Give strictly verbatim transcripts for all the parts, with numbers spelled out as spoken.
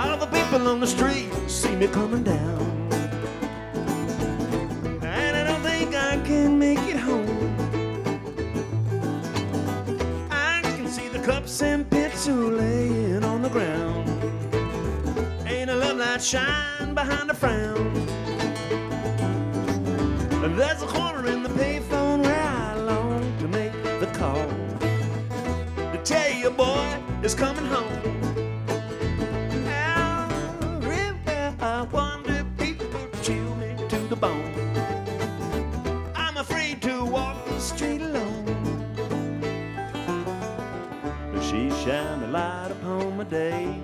All the people on the street see me coming down, and I don't think I can make it home. I can see the cups and pits who laying on the ground. Ain't a love light shine behind a frown. And there's a corner in the payphone where I long to make the call to tell you, boy, is coming home. I wonder people chill me to the bone. I'm afraid to walk the street alone. But she shined a light upon my day.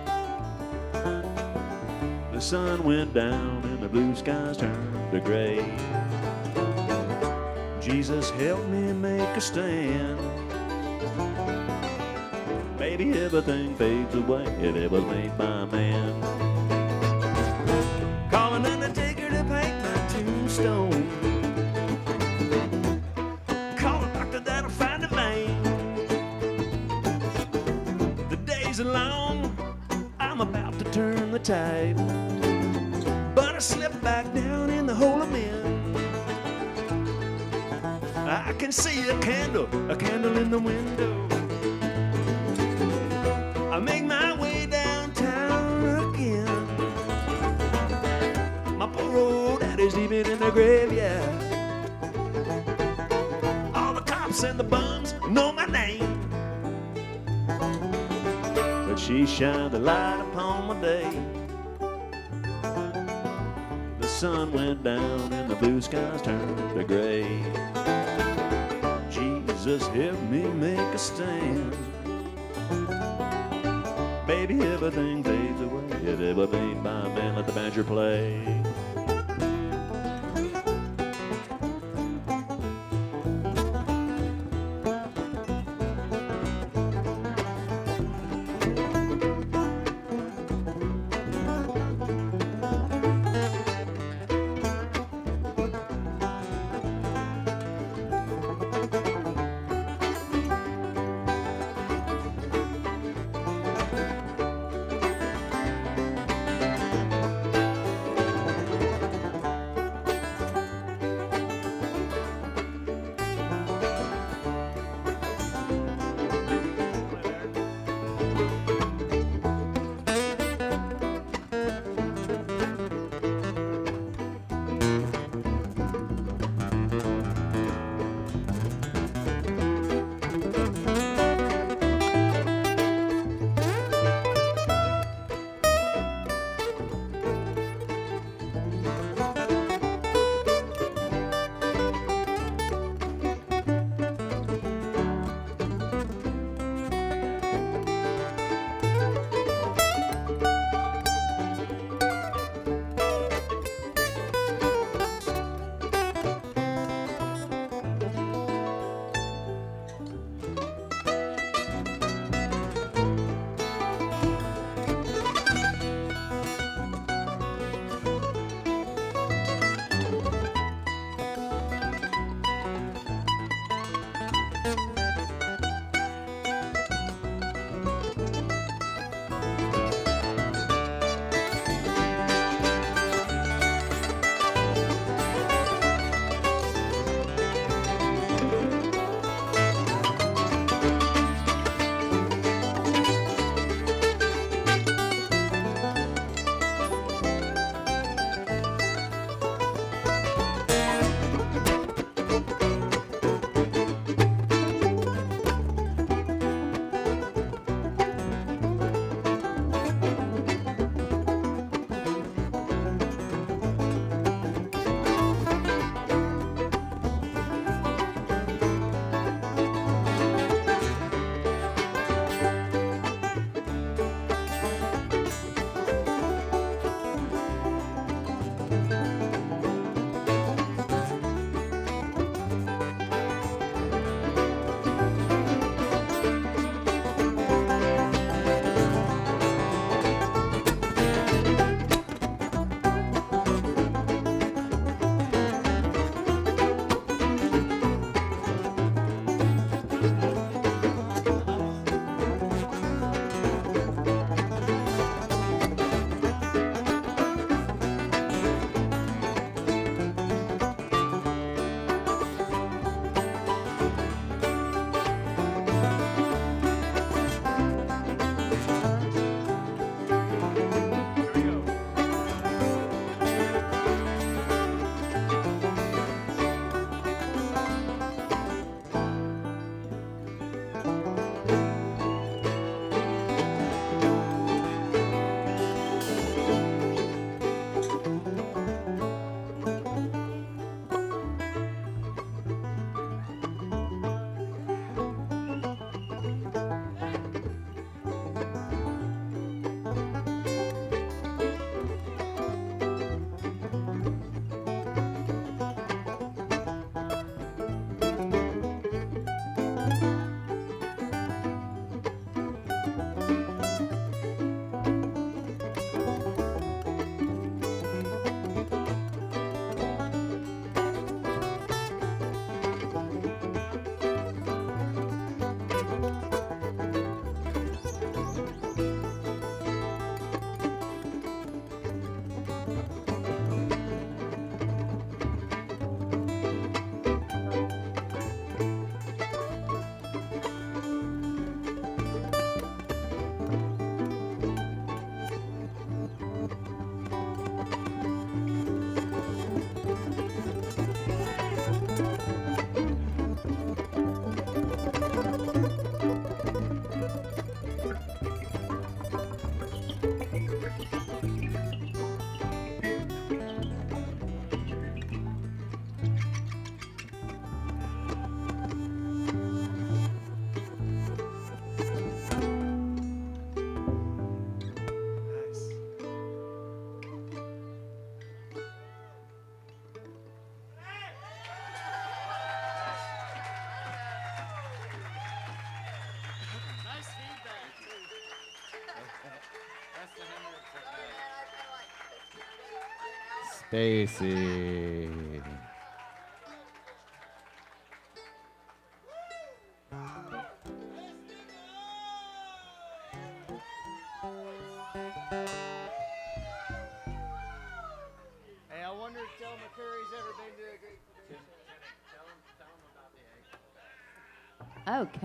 The sun went down and the blue skies turned to gray. Jesus helped me make a stand. Baby, everything fades away. It was made by man. Call an undertaker to paint my tombstone. Call a doctor that'll find a vein. The days are long, I'm about to turn the tide, but I slip back down in the hole I'm in. I can see a candle, a candle in the window. I make my way downtown again. My poor old daddy's even in the graveyard. All the cops and the bums know my name. But she shined a light upon my day. The sun went down and the blue skies turned to gray. Jesus helped me make a stand. Baby, everything fades away. It ever made by man. Let the banjo play. Stacy. Hey, I wonder if Del McCurry's ever been to a Grateful Dead show. Okay.